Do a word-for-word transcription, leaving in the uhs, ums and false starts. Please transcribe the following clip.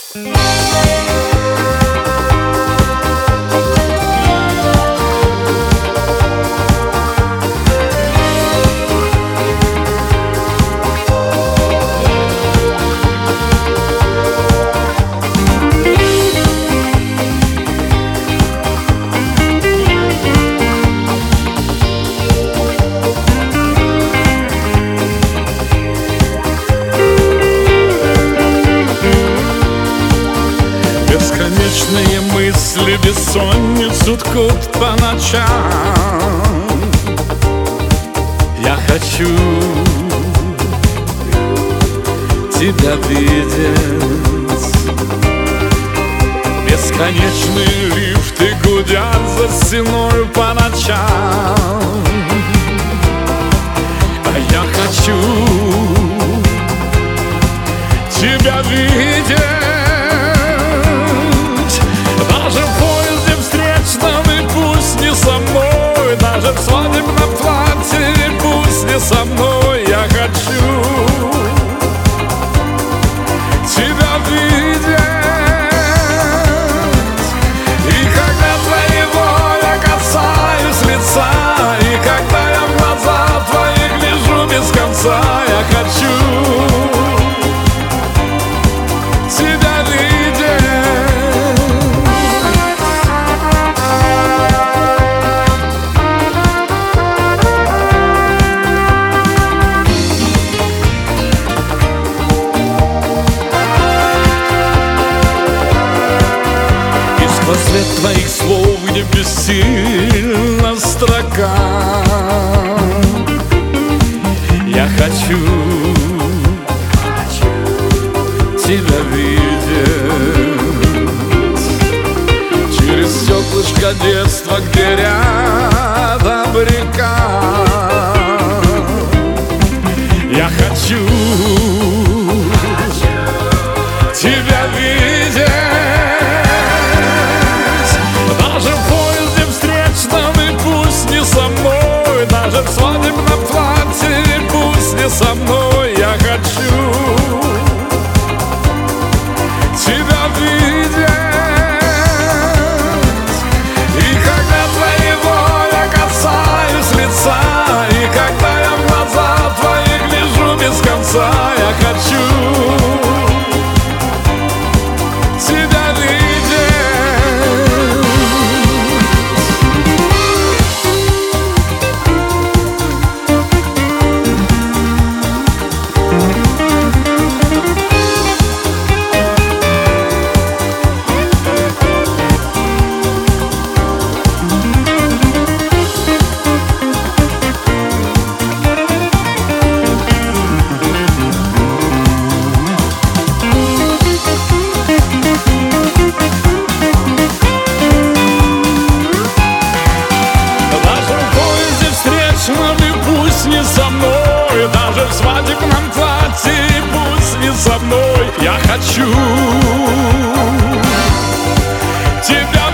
Бесконечные мысли бессонницу ткут по ночам. Я хочу тебя видеть. Бесконечные лифты гудят за стеной по ночам. А я хочу тебя видеть. Даже в поезде встречном, и пусть не со мной. Даже в свадебном платье, и пусть не со мной. Я хочу тебя видеть. И когда твоего я касаюсь лица, и когда я в глаза твои гляжу без конца, я хочу тебя видеть. Во свет твоих слов, где бессильна строка, я хочу тебя видеть. Через стеклышко детства, где рядом река, я хочу тебя видеть. Даже в поезде встречном, и пусть не со мной. Даже в свадебном платье, и пусть не со мной. Я хочу тебя видеть. И когда твоего я касаюсь лица, и когда я в глаза твои гляжу без конца, я хочу тебя видеть. Не со мной, даже в свадебном платье, пусть не со мной. Я хочу тебя